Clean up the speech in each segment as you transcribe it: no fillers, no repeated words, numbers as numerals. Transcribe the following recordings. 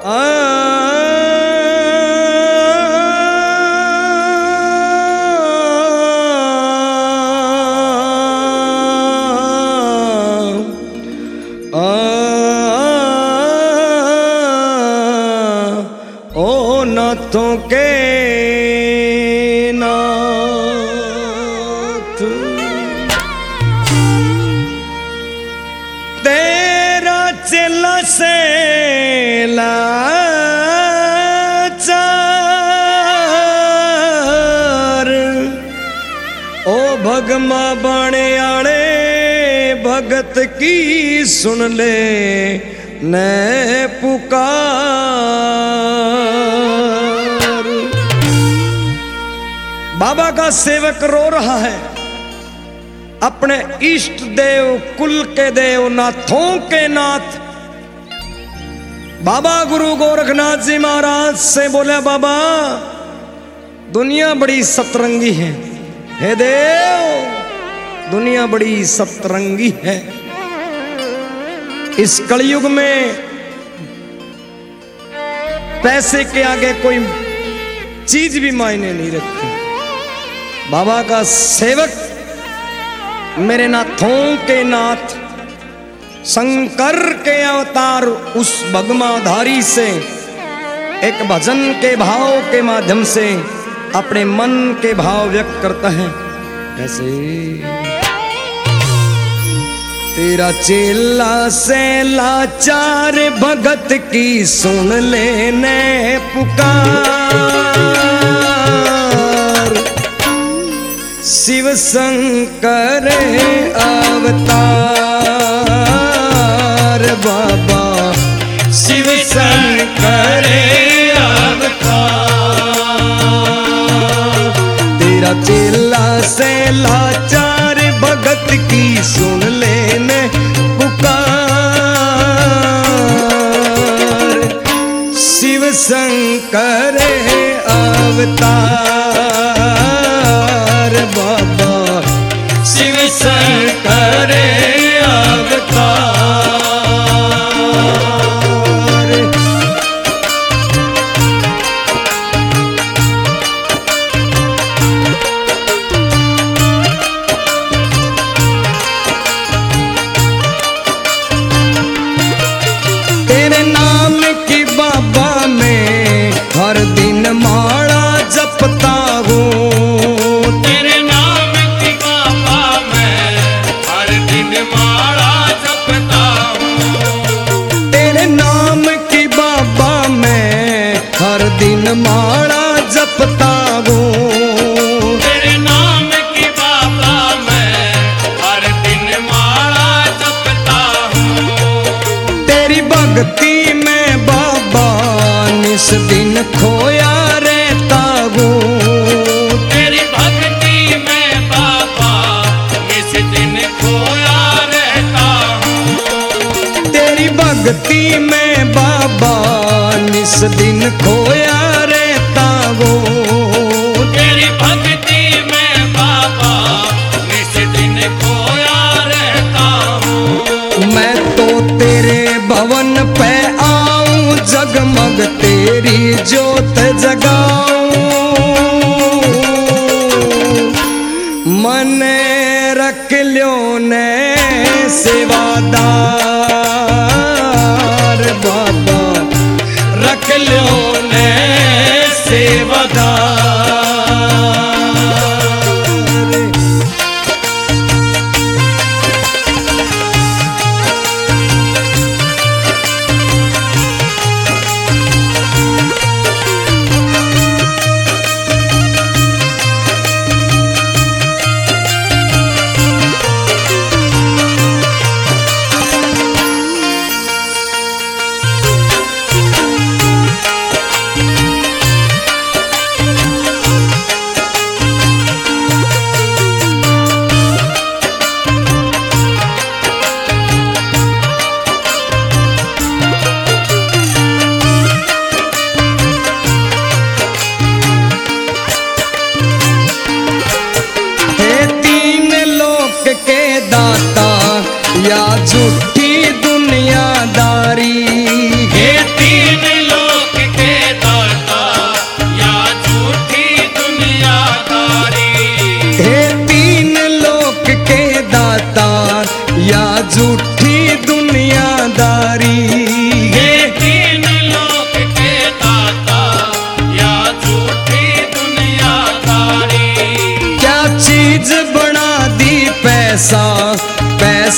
ओ नाथों के नाथ तेरा चेला से लाचार ओ भगमा बाणे आणे भगत की सुन ले न पुकार। बाबा का सेवक रो रहा है, अपने इष्ट देव कुल के देव नाथों के नाथ बाबा गुरु गोरखनाथ जी महाराज से बोले, बाबा दुनिया बड़ी सतरंगी है, हे देव दुनिया बड़ी सतरंगी है। इस कलयुग में पैसे के आगे कोई चीज भी मायने नहीं रखती। बाबा का सेवक मेरे नाथों के नाथ शंकर के अवतार उस भगमाधारी से एक भजन के भाव के माध्यम से अपने मन के भाव व्यक्त करता है। कैसे तेरा चेला से लाचार भगत की सुन लेने पुकार। शिव शंकर अवतार बाबा शिव शंकर अवतार। तेरा चेला से लाचार भगत की सुन लेने पुकार। शिव शंकर अवतार बाबा शिव शंकर अवतार। हर दिन माला जपता हूँ, तेरे नाम की बाबा मैं हर दिन माला जपता हूँ। तेरे नाम की बाबा मैं हर दिन माला जपता हूँ। तेरे नाम की बाबा मैं हर दिन माला जपता हूँ। तेरी भक्ति में बाबा निस दिन खोया रहता हूँ। तेरी भक्ति में बाबा निस दिन खोया रहता हूँ। तेरी भक्ति में बाबा निस दिन खोया रहता हूँ। तेरी भक्ति में बाबा निस दिन खोया रहता हूँ। मैं तो तेरे भवन पे आऊं जगमग तेरी ज्योत जगाऊं। मन रख ल्यो ने सेवादार बाबा रख ल्यो ने सेवादार।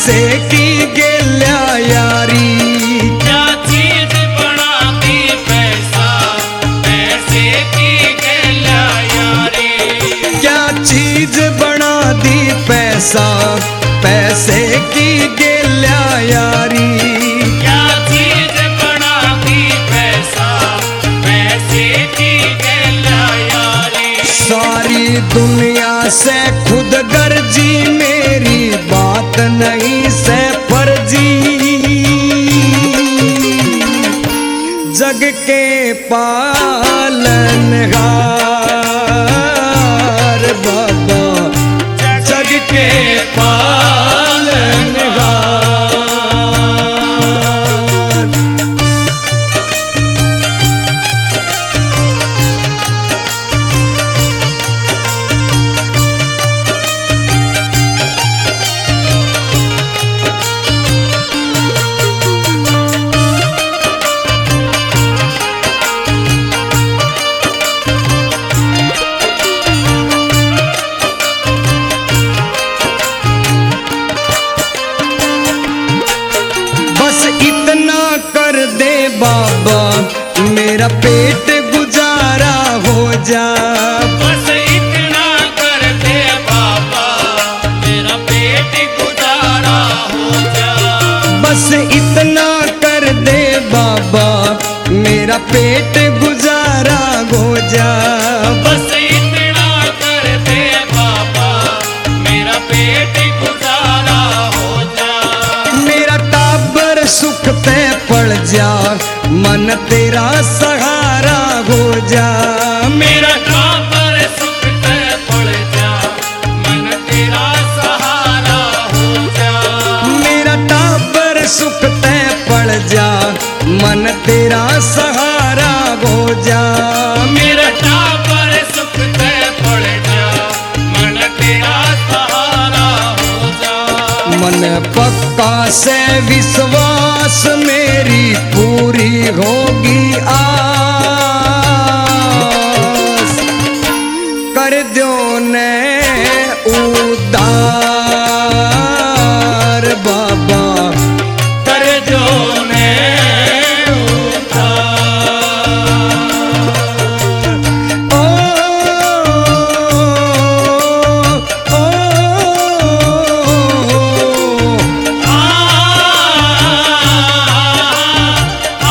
पैसे की गेल्या यारी, क्या चीज बना दी पैसा, पैसे की गेल्या यारी। क्या चीज बना दी पैसा, पैसे की गेल्या यारी। क्या चीज बना दी पैसा, पैसे की गेल्या यारी। सारी दुनिया से खुद गर्जी, मेरी बात नहीं से फर्जी। जग के पालनहार बाबा, जग के पालनहार। बस इतना कर दे बाबा, मेरा पेट गुजारा हो जा। बस इतना कर दे बाबा, मेरा पेट गुजारा हो जा। बस इतना कर दे बाबा, मेरा पेट गुजारा हो जा। बस इतना कर दे बाबा, मेरा पेट गुजारा हो जा। मेरा टाबर सुख पे पड़ जा, मन तेरा सहारा हो जा। मेरा टाबर सुख पे पड़ जा, मन तेरा सहारा हो जा। मेरा टाबर सुख पे पड़ जा, मन तेरा सहारा हो जा। मेरा टाबर सुख पे पड़ जा, मन तेरा सहारा हो जा। मन पक्का से विश्वास, मेरी पूरी होगी आस। कर दो ने उदार बाबा, कर जो ने उतार। ओ, ओ, आ, आ,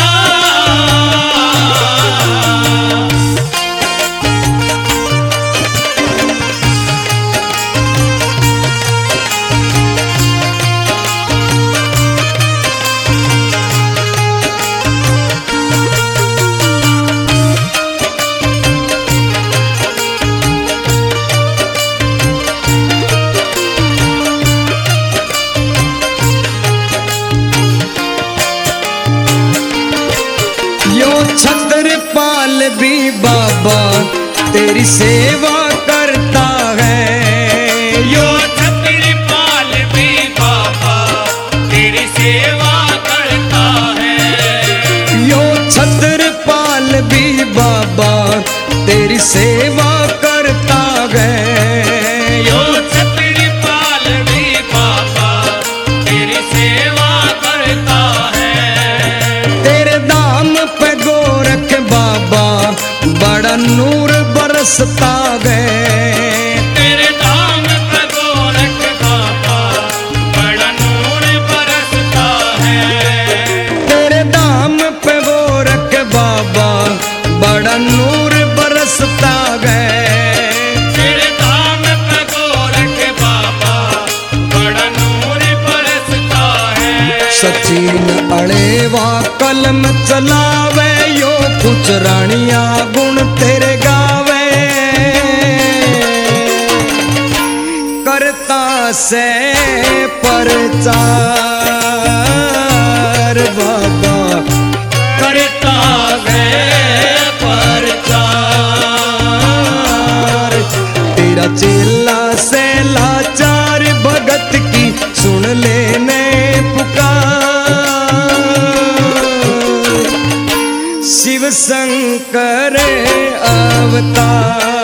यो छत्रपाल भी बाबा तेरी सेवा करता है। यो छत्रपाल भी बाबा तेरी सेवा करता है। यो छत्रपाल भी बाबा तेरी सेवा करता है। यो छत्रपाल भी बाबा तेरी सेवा करता है। तेरे दाम पे गोरख बाबा बड़ा नूर बरसता है। तेरे दाम पे गोरख बाबा बड़ा नूर बरसता है। तेरे दाम पे गोरख बाबा बड़ा नूर बरसता है। तेरे दाम पे गोरख बाबा बड़ा नूर बरसता है। सचिन अड़ेवा कलम चलावे, यो कुछ रानिया गुण तेरे गावे। करता से प्रचार बाबा, करता है प्रचार। तेरा चेला से लाचार भगत की सुन लेने पुकार। शिव शंकर अवतार।